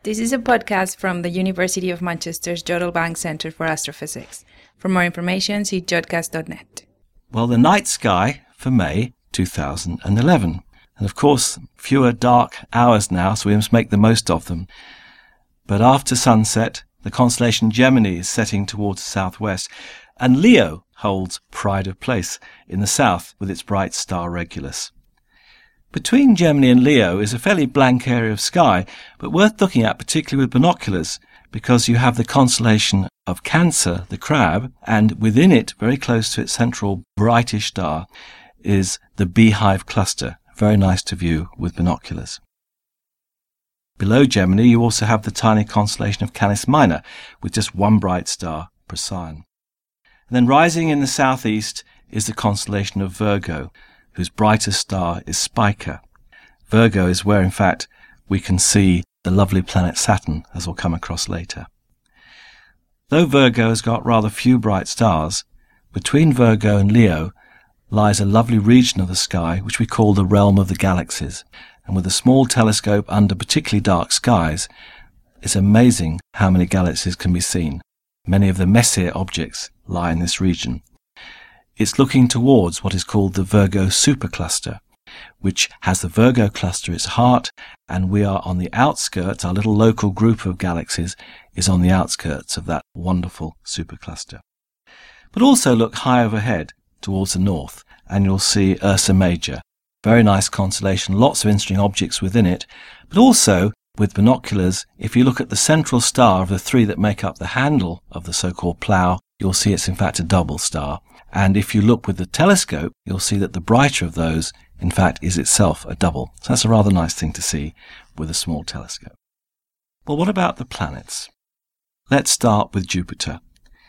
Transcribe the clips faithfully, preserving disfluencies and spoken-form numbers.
This is a podcast from the University of Manchester's Jodrell Bank Centre for Astrophysics. For more information, see jodcast dot net. Well, the night sky for May two thousand eleven. And of course, fewer dark hours now, so we must make the most of them. But after sunset, the constellation Gemini is setting towards the southwest, and Leo holds pride of place in the south with its bright star Regulus. Between Gemini and Leo is a fairly blank area of sky, but worth looking at particularly with binoculars, because you have the constellation of Cancer, the Crab, and within it, very close to its central brightish star, is the Beehive cluster, very nice to view with binoculars. Below Gemini, you also have the tiny constellation of Canis Minor, with just one bright star, Procyon. And then rising in the southeast is the constellation of Virgo, whose brightest star is Spica. Virgo is where, in fact, we can see the lovely planet Saturn, as we'll come across later. Though Virgo has got rather few bright stars, between Virgo and Leo lies a lovely region of the sky which we call the realm of the galaxies. And with a small telescope under particularly dark skies, it's amazing how many galaxies can be seen. Many of the Messier objects lie in this region. It's looking towards what is called the Virgo supercluster, which has the Virgo cluster its heart, and we are on the outskirts, our little local group of galaxies is on the outskirts of that wonderful supercluster. But also look high overhead towards the north, and you'll see Ursa Major. Very nice constellation, lots of interesting objects within it, but also with binoculars, if you look at the central star of the three that make up the handle of the so-called plough, you'll see it's in fact a double star. And if you look with the telescope, you'll see that the brighter of those, in fact, is itself a double. So that's a rather nice thing to see with a small telescope. Well, what about the planets? Let's start with Jupiter.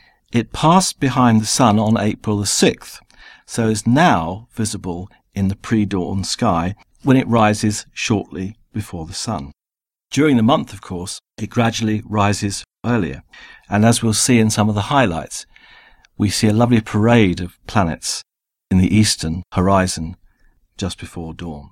It passed behind the Sun on April the sixth, so is now visible in the pre-dawn sky when it rises shortly before the Sun. During the month, of course, it gradually rises earlier, and as we'll see in some of the highlights, we see a lovely parade of planets in the eastern horizon just before dawn.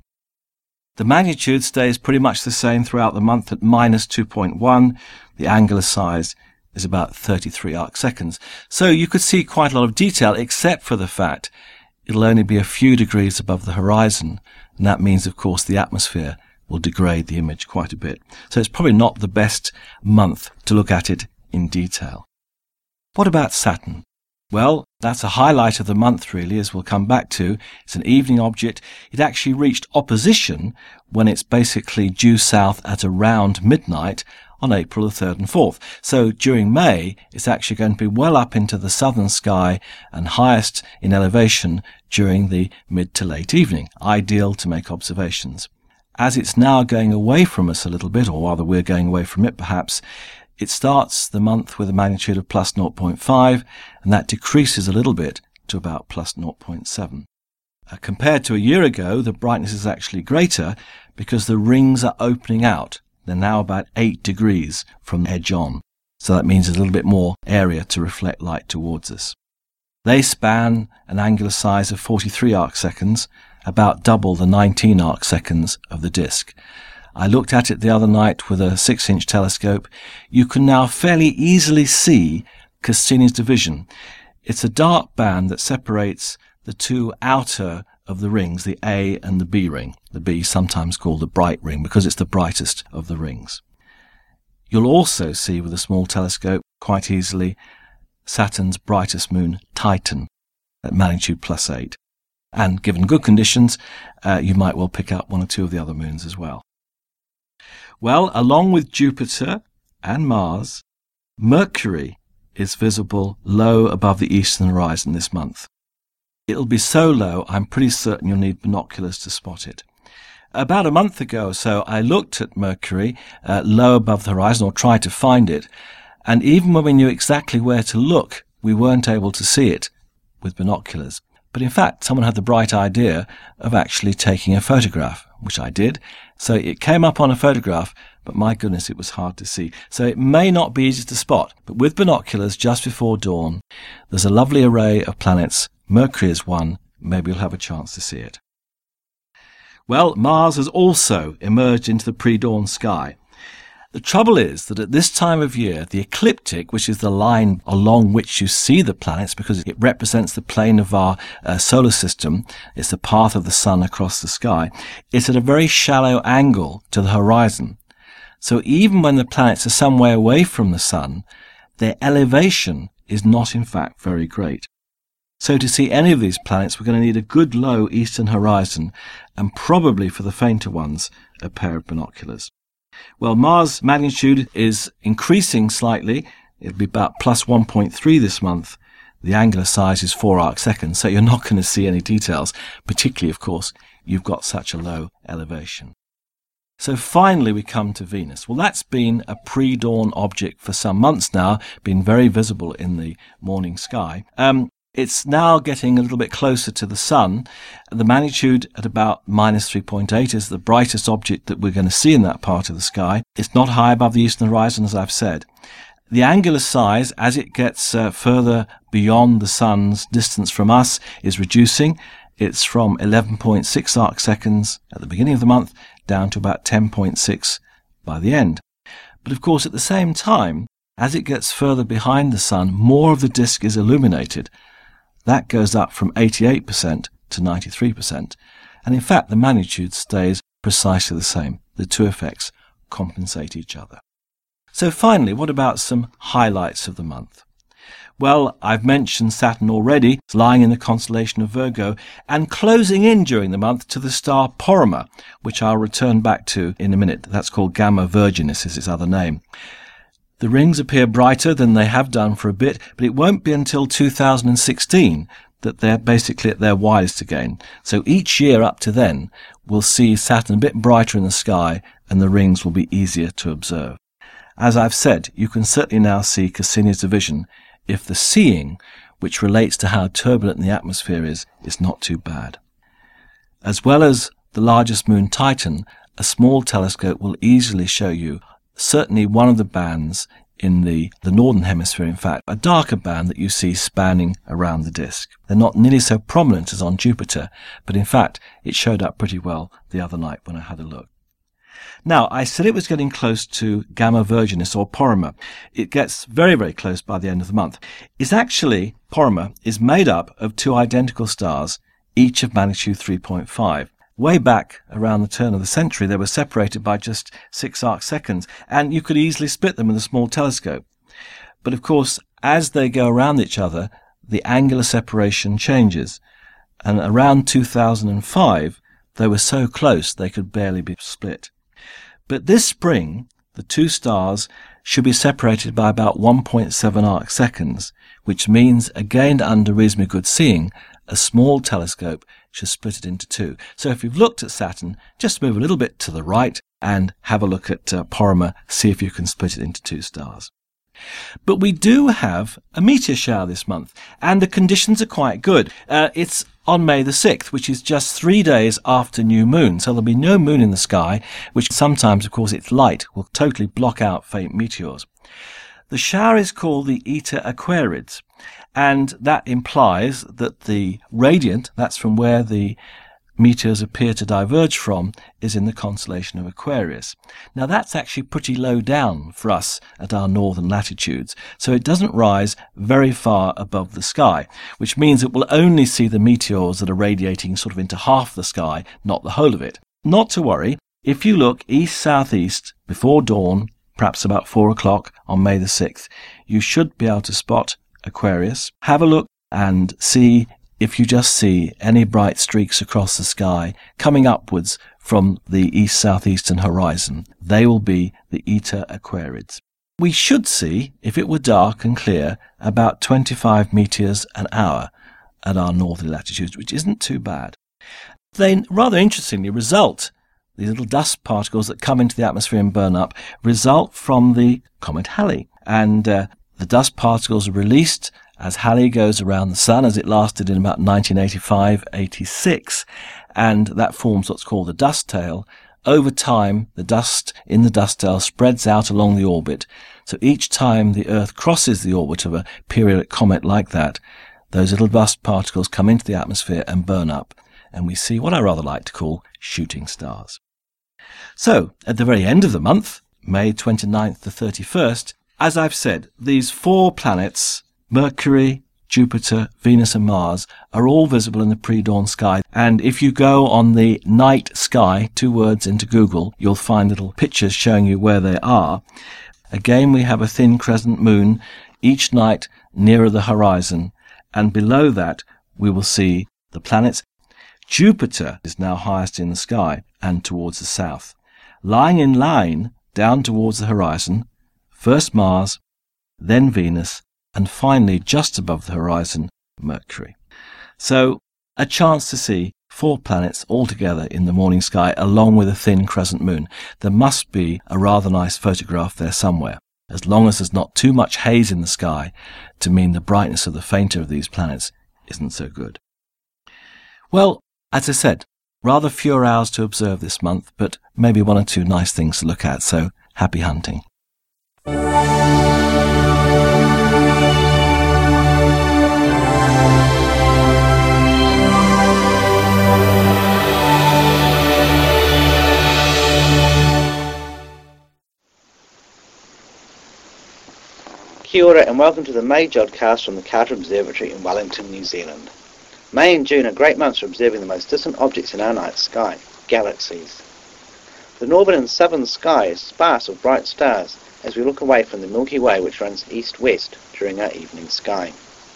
The magnitude stays pretty much the same throughout the month at minus two point one. The angular size is about thirty-three arc seconds. So you could see quite a lot of detail, except for the fact it'll only be a few degrees above the horizon, and that means, of course, the atmosphere will degrade the image quite a bit. So it's probably not the best month to look at it in detail. What about Saturn? Well, that's a highlight of the month, really, as we'll come back to. It's an evening object. It actually reached opposition when it's basically due south at around midnight on April the third and fourth. So during May, it's actually going to be well up into the southern sky and highest in elevation during the mid to late evening, ideal to make observations. As it's now going away from us a little bit, or rather we're going away from it perhaps, it starts the month with a magnitude of plus zero point five, and that decreases a little bit to about plus zero point seven. Uh, compared to a year ago, the brightness is actually greater because the rings are opening out. They're now about eight degrees from edge on, so that means there's a little bit more area to reflect light towards us. They span an angular size of forty-three arc seconds, about double the nineteen arc seconds of the disk. I looked at it the other night with a six-inch telescope. You can now fairly easily see Cassini's division. It's a dark band that separates the two outer of the rings, the A and the B ring. The B sometimes called the bright ring because it's the brightest of the rings. You'll also see with a small telescope quite easily Saturn's brightest moon, Titan, at magnitude plus eight. And given good conditions, uh, you might well pick up one or two of the other moons as well. Well, along with Jupiter and Mars, Mercury is visible low above the eastern horizon this month. It'll be so low, I'm pretty certain you'll need binoculars to spot it. About a month ago or so, I looked at Mercury uh, low above the horizon, or tried to find it, and even when we knew exactly where to look, we weren't able to see it with binoculars. But in fact, someone had the bright idea of actually taking a photograph, which I did. So it came up on a photograph, but my goodness, it was hard to see. So it may not be easy to spot, but with binoculars just before dawn, there's a lovely array of planets. Mercury is one. Maybe you'll have a chance to see it. Well, Mars has also emerged into the pre-dawn sky. The trouble is that at this time of year, the ecliptic, which is the line along which you see the planets because it represents the plane of our uh, solar system, it's the path of the sun across the sky, it's at a very shallow angle to the horizon. So even when the planets are some way away from the sun, their elevation is not in fact very great. So to see any of these planets, we're going to need a good low eastern horizon and probably for the fainter ones, a pair of binoculars. Well, Mars' magnitude is increasing slightly. It'll be about plus one point three this month. The angular size is four arc seconds, so you're not going to see any details, particularly, of course, you've got such a low elevation. So finally we come to Venus. Well, that's been a pre-dawn object for some months now, been very visible in the morning sky. Um, It's now getting a little bit closer to the sun. The magnitude at about minus three point eight is the brightest object that we're going to see in that part of the sky. It's not high above the eastern horizon, as I've said. The angular size, as it gets uh, further beyond the sun's distance from us, is reducing. It's from eleven point six arc seconds at the beginning of the month down to about ten point six by the end. But of course, at the same time, as it gets further behind the sun, more of the disk is illuminated. That goes up from eighty-eight percent to ninety-three percent. And in fact, the magnitude stays precisely the same. The two effects compensate each other. So finally, what about some highlights of the month? Well, I've mentioned Saturn already. It's lying in the constellation of Virgo and closing in during the month to the star Porrima, which I'll return back to in a minute. That's called Gamma Virginis, is its other name. The rings appear brighter than they have done for a bit, but it won't be until two thousand sixteen that they're basically at their widest again. So each year up to then, we'll see Saturn a bit brighter in the sky and the rings will be easier to observe. As I've said, you can certainly now see Cassini's division if the seeing, which relates to how turbulent the atmosphere is, is not too bad. As well as the largest moon Titan, a small telescope will easily show you certainly one of the bands in the, the northern hemisphere, in fact, a darker band that you see spanning around the disk. They're not nearly so prominent as on Jupiter, but in fact, it showed up pretty well the other night when I had a look. Now, I said it was getting close to Gamma Virginis, or Porrima. It gets very, very close by the end of the month. It's actually, Porrima is made up of two identical stars, each of magnitude three point five. Way back around the turn of the century, they were separated by just six arc seconds, and you could easily split them with a small telescope. But of course, as they go around each other, the angular separation changes. And around two thousand five, they were so close they could barely be split. But this spring, the two stars should be separated by about one point seven arc seconds, which means, again under reasonably good seeing, a small telescope should split it into two. So if you've looked at Saturn, just move a little bit to the right and have a look at uh, Porrima, see if you can split it into two stars. But we do have a meteor shower this month, and the conditions are quite good. Uh, it's on May the sixth, which is just three days after new moon, so there'll be no moon in the sky, which sometimes, of course, its light will totally block out faint meteors. The shower is called the Eta Aquarids, and that implies that the radiant, that's from where the meteors appear to diverge from, is in the constellation of Aquarius. Now that's actually pretty low down for us at our northern latitudes, so it doesn't rise very far above the sky, which means it will only see the meteors that are radiating sort of into half the sky, not the whole of it. Not to worry, if you look east-southeast before dawn, perhaps about four o'clock on May the sixth, you should be able to spot Aquarius. Have a look and see if you just see any bright streaks across the sky coming upwards from the east-southeastern horizon. They will be the Eta Aquarids. We should see, if it were dark and clear, about twenty-five meteors an hour at our northern latitudes, which isn't too bad. They rather interestingly result, these little dust particles that come into the atmosphere and burn up, result from the comet Halley. And uh, the dust particles are released as Halley goes around the sun, as it lasted in about nineteen eighty-five eighty-six, and that forms what's called the dust tail. Over time, the dust in the dust tail spreads out along the orbit, so each time the Earth crosses the orbit of a periodic comet like that, those little dust particles come into the atmosphere and burn up, and we see what I rather like to call shooting stars. So, at the very end of the month, May twenty-ninth to thirty-first, as I've said, these four planets, Mercury, Jupiter, Venus and Mars, are all visible in the pre-dawn sky. And if you go on the night sky, two words into Google, you'll find little pictures showing you where they are. Again, we have a thin crescent moon each night nearer the horizon, and below that we will see the planets. Jupiter is now highest in the sky and towards the south. Lying in line down towards the horizon, first Mars, then Venus, and finally just above the horizon, Mercury. So a chance to see four planets all together in the morning sky along with a thin crescent moon. There must be a rather nice photograph there somewhere, as long as there's not too much haze in the sky to mean the brightness of the fainter of these planets isn't so good. Well, as I said, rather fewer hours to observe this month, but maybe one or two nice things to look at, so happy hunting. Kia ora and welcome to the May Jodcast from the Carter Observatory in Wellington, New Zealand. May and June are great months for observing the most distant objects in our night sky, galaxies. The northern and southern sky is sparse with bright stars as we look away from the Milky Way, which runs east-west during our evening sky.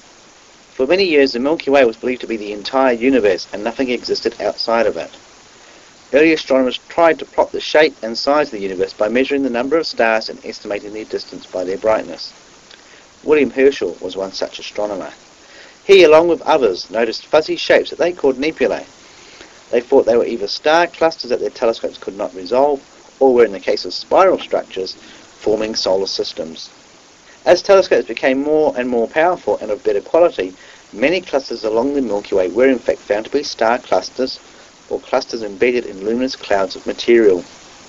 For many years the Milky Way was believed to be the entire universe and nothing existed outside of it. Early astronomers tried to plot the shape and size of the universe by measuring the number of stars and estimating their distance by their brightness. William Herschel was one such astronomer. He, along with others, noticed fuzzy shapes that they called nebulae. They thought they were either star clusters that their telescopes could not resolve, or were, in the case of spiral structures, forming solar systems. As telescopes became more and more powerful and of better quality, many clusters along the Milky Way were in fact found to be star clusters, or clusters embedded in luminous clouds of material.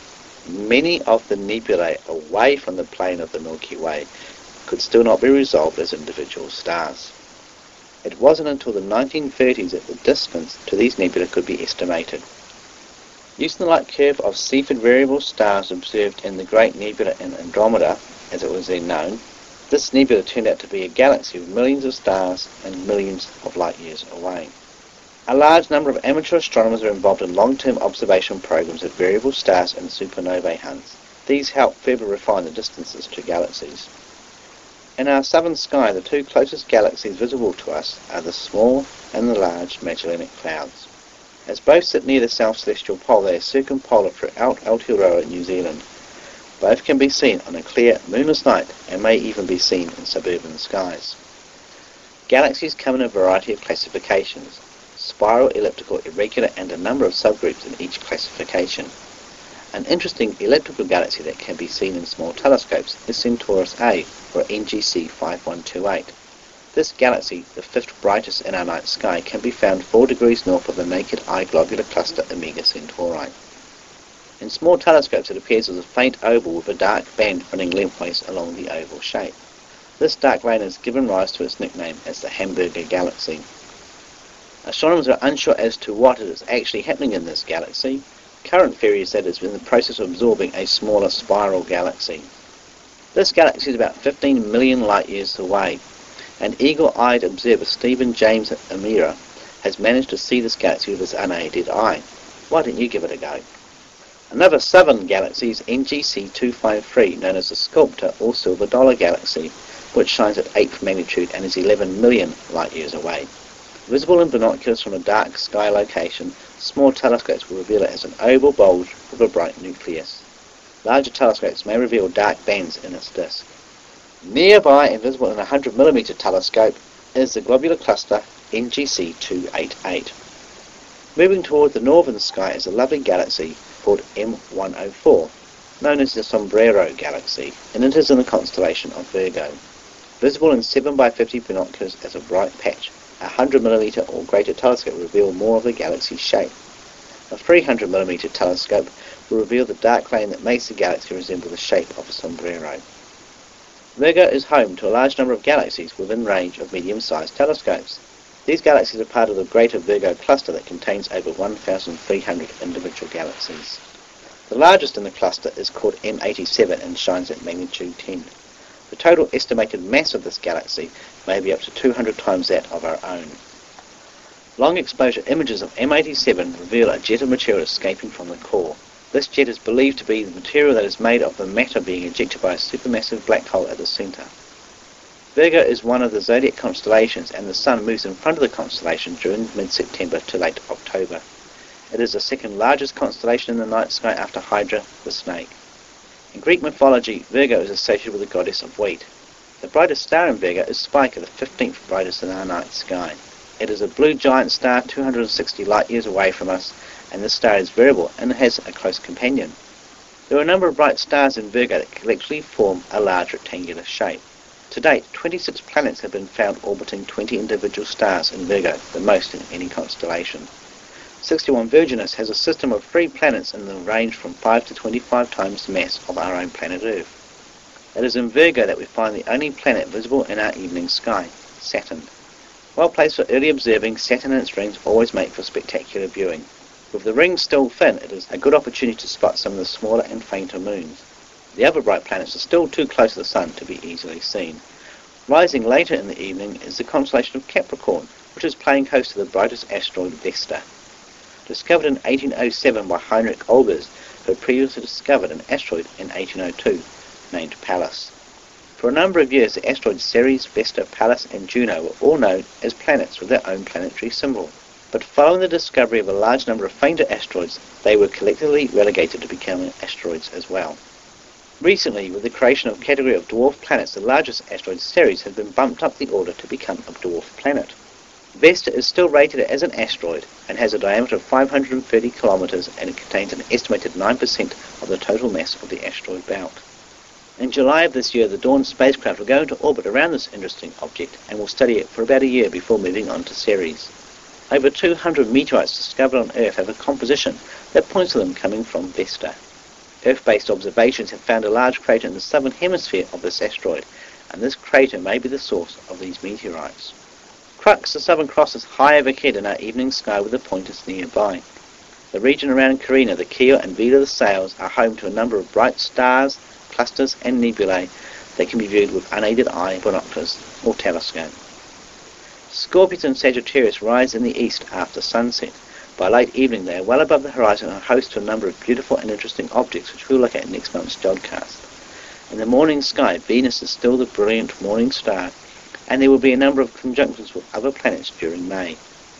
Many of the nebulae away from the plane of the Milky Way could still not be resolved as individual stars. It wasn't until the nineteen thirties that the distance to these nebulae could be estimated. Using the light curve of Cepheid variable stars observed in the Great Nebula in Andromeda, as it was then known, this nebula turned out to be a galaxy with millions of stars and millions of light years away. A large number of amateur astronomers are involved in long-term observation programs of variable stars and supernovae hunts. These help further refine the distances to galaxies. In our southern sky, the two closest galaxies visible to us are the small and the large Magellanic Clouds. As both sit near the South Celestial Pole, they are circumpolar throughout Aotearoa, New Zealand. Both can be seen on a clear, moonless night and may even be seen in suburban skies. Galaxies come in a variety of classifications: spiral, elliptical, irregular, and a number of subgroups in each classification. An interesting elliptical galaxy that can be seen in small telescopes is Centaurus A, or N G C five one two eight. This galaxy, the fifth brightest in our night sky, can be found four degrees north of the naked eye globular cluster Omega Centauri. In small telescopes it appears as a faint oval with a dark band running lengthways along the oval shape. This dark band has given rise to its nickname as the Hamburger Galaxy. Astronomers are unsure as to what is actually happening in this galaxy. Current theory is that it's in the process of absorbing a smaller spiral galaxy. This galaxy is about fifteen million light years away, and eagle-eyed observer Stephen James Amira has managed to see this galaxy with his unaided eye. Why don't you give it a go? Another southern galaxy is N G C two five three, known as the Sculptor or Silver Dollar Galaxy, which shines at eighth magnitude and is eleven million light years away. Visible in binoculars from a dark sky location, small telescopes will reveal it as an oval bulge with a bright nucleus. Larger telescopes may reveal dark bands in its disk. Nearby and visible in a one hundred millimeter telescope is the globular cluster N G C two eighty-eight. Moving toward the northern sky is a lovely galaxy called M one oh four, known as the Sombrero Galaxy, and it is in the constellation of Virgo. Visible in seven by fifty binoculars as a bright patch, a one hundred millimeter or greater telescope will reveal more of the galaxy's shape. A three hundred millimeter telescope will reveal the dark lane that makes the galaxy resemble the shape of a sombrero. Virgo is home to a large number of galaxies within range of medium-sized telescopes. These galaxies are part of the Greater Virgo cluster that contains over one thousand three hundred individual galaxies. The largest in the cluster is called M eighty-seven and shines at magnitude ten. The total estimated mass of this galaxy may be up to two hundred times that of our own. Long exposure images of M eighty-seven reveal a jet of material escaping from the core. This jet is believed to be the material that is made of the matter being ejected by a supermassive black hole at the centre. Virgo is one of the zodiac constellations, and the Sun moves in front of the constellation during mid-September to late October. It is the second largest constellation in the night sky after Hydra, the snake. In Greek mythology, Virgo is associated with the goddess of wheat. The brightest star in Virgo is Spica, the fifteenth brightest in our night sky. It is a blue giant star two hundred sixty light years away from us, and this star is variable and has a close companion. There are a number of bright stars in Virgo that collectively form a large rectangular shape. To date, twenty-six planets have been found orbiting twenty individual stars in Virgo, the most in any constellation. sixty-one Virginis has a system of three planets in the range from five to twenty-five times the mass of our own planet Earth. It is in Virgo that we find the only planet visible in our evening sky, Saturn. Well placed for early observing, Saturn and its rings always make for spectacular viewing. With the rings still thin, it is a good opportunity to spot some of the smaller and fainter moons. The other bright planets are still too close to the Sun to be easily seen. Rising later in the evening is the constellation of Capricorn, which is playing host to the brightest asteroid Vesta. Discovered in eighteen oh seven by Heinrich Olbers, who had previously discovered an asteroid in eighteen oh two, named Pallas. For a number of years, the asteroids Ceres, Vesta, Pallas and Juno were all known as planets with their own planetary symbol. But following the discovery of a large number of fainter asteroids, they were collectively relegated to becoming asteroids as well. Recently, with the creation of a category of dwarf planets, the largest asteroid Ceres has been bumped up the order to become a dwarf planet. Vesta is still rated as an asteroid and has a diameter of five hundred thirty kilometers, and it contains an estimated nine percent of the total mass of the asteroid belt. In July of this year, the Dawn spacecraft will go into orbit around this interesting object and will study it for about a year before moving on to Ceres. Over two hundred meteorites discovered on Earth have a composition that points to them coming from Vesta. Earth-based observations have found a large crater in the southern hemisphere of this asteroid, and this crater may be the source of these meteorites. Crux, the Southern Cross, is high overhead in our evening sky with the pointers nearby. The region around Carina, the Keel and Vela the Sails are home to a number of bright stars, clusters and nebulae that can be viewed with unaided eye, binoculars or telescope. Scorpius and Sagittarius rise in the east after sunset. By late evening they are well above the horizon and host to a number of beautiful and interesting objects which we'll look at in next month's Jodcast. In the morning sky, Venus is still the brilliant morning star, and there will be a number of conjunctions with other planets during May.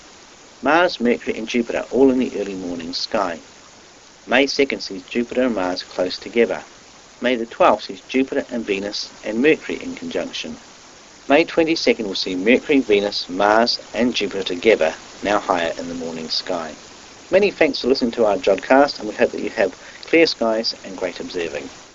Mars, Mercury and Jupiter are all in the early morning sky. May second sees Jupiter and Mars close together. May the twelfth sees Jupiter and Venus and Mercury in conjunction. May twenty-second will see Mercury, Venus, Mars and Jupiter together, now higher in the morning sky. Many thanks for listening to our Jodcast, and we hope that you have clear skies and great observing.